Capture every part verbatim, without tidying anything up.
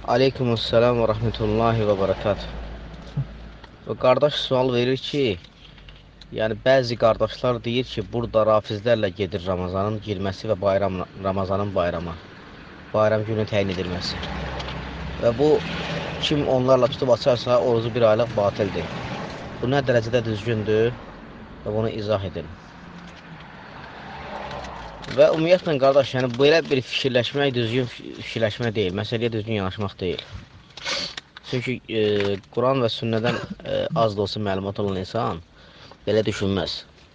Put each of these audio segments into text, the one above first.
Aleykümselam və rəhmətullahi və bərəkatuh. Və qardaş sual verir ki, yəni bəzi qardaşlar deyir ki, burada rafizlərlə gedir Ramazanın girməsi və bayram, Ramazanın bayrama, bayram günü təyin edilməsi. Və bu, kim onlarla tutub açarsa, orucu bir aylıq batildir. Bu nə dərəcədə düzgündür və bunu izah edin. Və ümumiyyətlə qardaş, yəni belə bir fikirləşmək düzgün fikirləşmək deyil, məsələyə düzgün yanaşmaq deyil. Çünki e, Quran və sünnədən e, az da olsa məlumat olan insan belə düşünməz.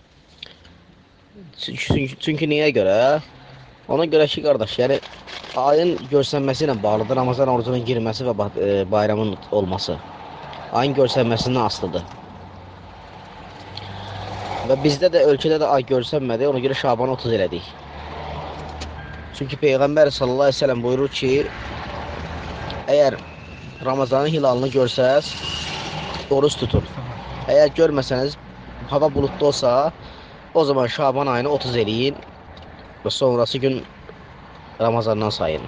Çünki, çünki niyə görə? Ona görə ki, qardaş, yəni ayın görsənməsi ilə bağlıdır, Ramazan orucunun girməsi və e, bayramın olması. Ayın görsənməsindən asılıdır. Və bizdə də, ölkədə də ay görsənmədi, ona görə Şabanı otuz elədik. Çünki Peyğəmbər sallallahu əleyhi və səlləm buyurur ki, əgər Ramazanın hilalını görsəz, oruç tutun. Əgər görməsəniz, hava bulutlu olsa, o zaman Şaban ayını otuz eləyin və sonrası gün Ramazandan sayın.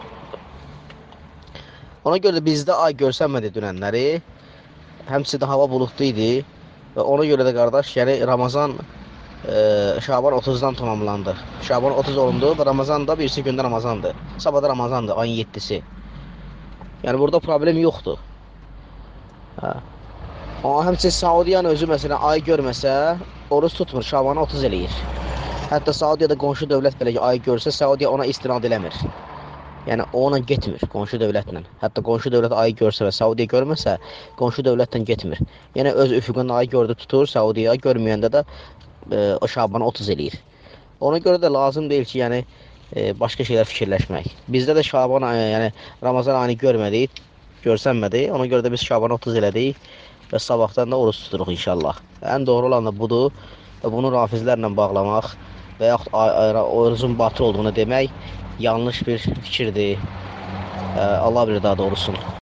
Ona görə də bizdə ay görsənmədi dünənləri, həmçinin də hava bulutlu idi və ona görə də qardaş, yəni Ramazan e, Şaban otuzdan tamamlandı. Şaban otuz olundu və Ramazan da birisi gündə Ramazandır. Sabah da Ramazandır, ayın yeddisi. Yəni burada problem yoxdur. Hə. Amma həmçinin Saudiyanın özü məsələn ay görməsə, oruç tutmur, Şabanı otuz eləyir. Hətta Saudiyada qonşu dövlət belə ay görsə, Saudiya ona istinad eləmir. Yəni ona getmir qonşu dövlətlə. Hətta qonşu dövlət ayı görsə və Saudiya görməsə, qonşu dövlətlə getmir. Yəni öz üfüqündə ayı gördü tutur, Saudiya görməyəndə də e, o Şabanı otuz eləyir. Ona görə də lazım deyil ki, yəni e, başqa şeylər fikirləşmək. Bizdə də Şaban ayı, yəni Ramazan ayını görmədik, görsənmədi. Ona görə də biz Şabanı otuz elədik və sabahdan da oruç tuturuq inşallah. Ən doğru olan da budur və bunu rafizlərlə bağlamaq və yaxud orucun batıl olduğunu demək yanlış bir fikirdir. Allah bilir daha doğrusunu.